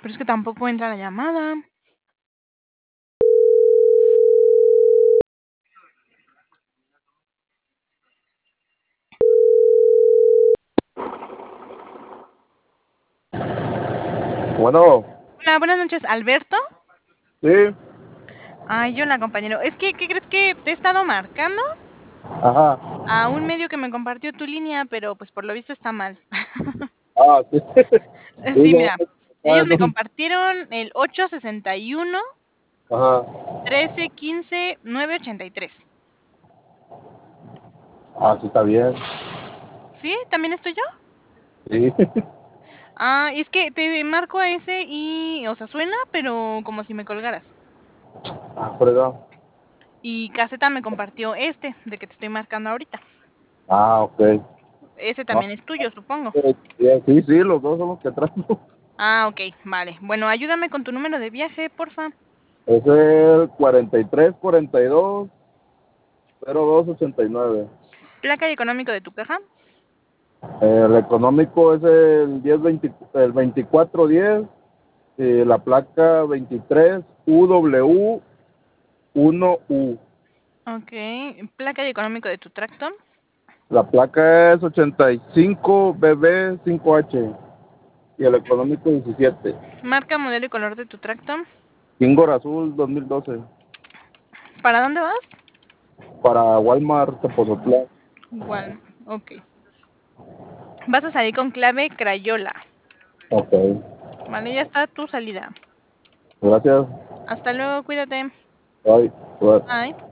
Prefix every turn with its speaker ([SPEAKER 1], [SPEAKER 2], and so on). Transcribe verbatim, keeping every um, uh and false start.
[SPEAKER 1] Pero es que tampoco entra la llamada.
[SPEAKER 2] Bueno,
[SPEAKER 1] Hola, buenas noches, ¿Alberto?
[SPEAKER 2] sí,
[SPEAKER 1] Ay, hola, compañero. Es que, ¿qué crees que te he estado marcando
[SPEAKER 2] ajá,
[SPEAKER 1] a un medio que me compartió tu línea, pero pues por lo visto está mal?
[SPEAKER 2] ah, sí, sí,
[SPEAKER 1] Sí,
[SPEAKER 2] no,
[SPEAKER 1] mira,
[SPEAKER 2] ah,
[SPEAKER 1] ellos me
[SPEAKER 2] no,
[SPEAKER 1] compartieron el ocho sesenta y uno,
[SPEAKER 2] ajá,
[SPEAKER 1] trece, quince, nueve ochenta y tres.
[SPEAKER 2] ah, sí está bien,
[SPEAKER 1] ¿Sí? ¿También estoy yo?
[SPEAKER 2] sí,
[SPEAKER 1] Ah, es que te marco a ese y, o sea, suena, pero como si me colgaras.
[SPEAKER 2] ah, frega,
[SPEAKER 1] Y Caseta me compartió este, de que te estoy marcando ahorita.
[SPEAKER 2] ah, ok,
[SPEAKER 1] Ese
[SPEAKER 2] no,
[SPEAKER 1] también es tuyo, supongo.
[SPEAKER 2] eh, bien, sí, sí, los dos son los que traigo,
[SPEAKER 1] Ah, ok, vale. Bueno, ayúdame con tu número de viaje, porfa.
[SPEAKER 2] es el cuarenta y tres, cuarenta y dos, cero dos, ochenta y nueve,
[SPEAKER 1] Placa y económico de tu caja.
[SPEAKER 2] el económico es el diez veinte, el veinticuatro diez, y la placa veintitrés U W uno U,
[SPEAKER 1] Ok, placa y económico de tu tracto.
[SPEAKER 2] la placa es ochenta y cinco B B cinco H, y el económico diecisiete.
[SPEAKER 1] Marca, modelo y color de tu tracto.
[SPEAKER 2] Kingor Azul dos mil doce.
[SPEAKER 1] ¿Para dónde vas?
[SPEAKER 2] Para Walmart Tepozotlán.
[SPEAKER 1] Igual, ok. Vas a salir con clave Crayola.
[SPEAKER 2] Ok.
[SPEAKER 1] Vale, ya está tu salida.
[SPEAKER 2] Gracias.
[SPEAKER 1] Hasta luego, cuídate.
[SPEAKER 2] Bye. Bye.
[SPEAKER 1] Bye.